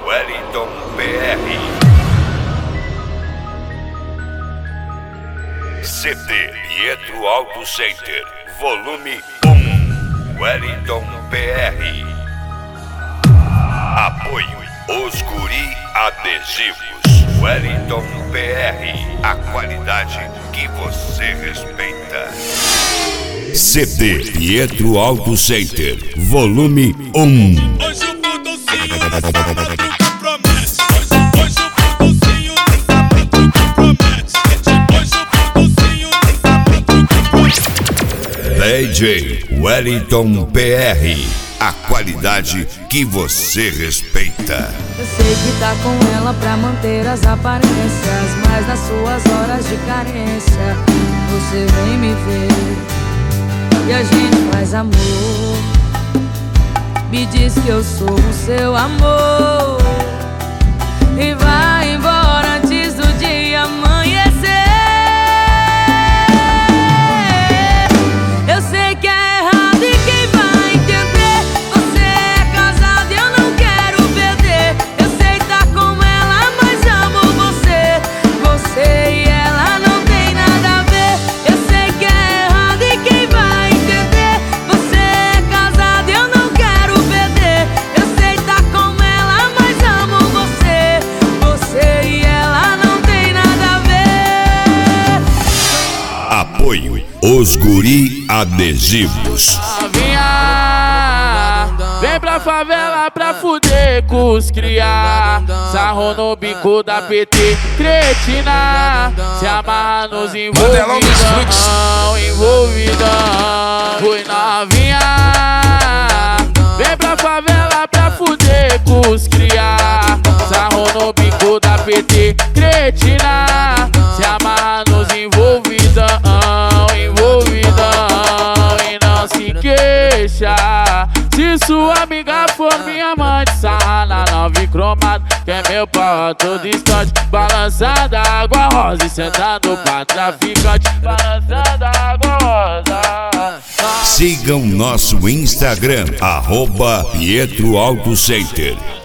Wellington PR. CD Pietro Auto Center, volume 1, Wellington PR. Apoio Os Guri Adesivos, Wellington PR, a qualidade que você respeita. CD Pietro Auto Center, volume 1. Hoje o Baldocinho na sala do promete. Hoje o Baldocinho na sala do promete. Hoje o Baldocinho na sala do promete. DJ Wellington PR, a qualidade que você respeita. Eu sei que tá com ela pra manter as aparências, mas nas suas horas de carência você vem me ver e a gente faz amor. Me diz que eu sou o seu amor e vai embora antes do dia amanhecer. Eu sei que é errado e quem vai entender? Você é casado e eu não quero perder. Eu sei tá com ela, mas amo você. Você e ela não tem nada a ver. Eu sei que é errado e quem vai entender? Você é casado e eu não quero perder. Eu sei tá com ela, mas amo você. Você e ela não tem nada a ver. Apoio Os Guri Adesivos. Novinha, vem pra favela pra fuder com os cria. Sarro no bico da PT, cretina. Se amarra nos envolvidão. Fui novinha, vem pra favela pra fuder com os cria. Sarro no bico da PT, cretina. Se amarra nos envolvidão. E não se queixa se sua amiga for minha amante. Sarra na nove cromada, que é meu pau todo instante. Balançando a água rosa e sentando pra traficante. Balançando a água rosa. Sigam nosso Instagram, @Pietro Auto Center.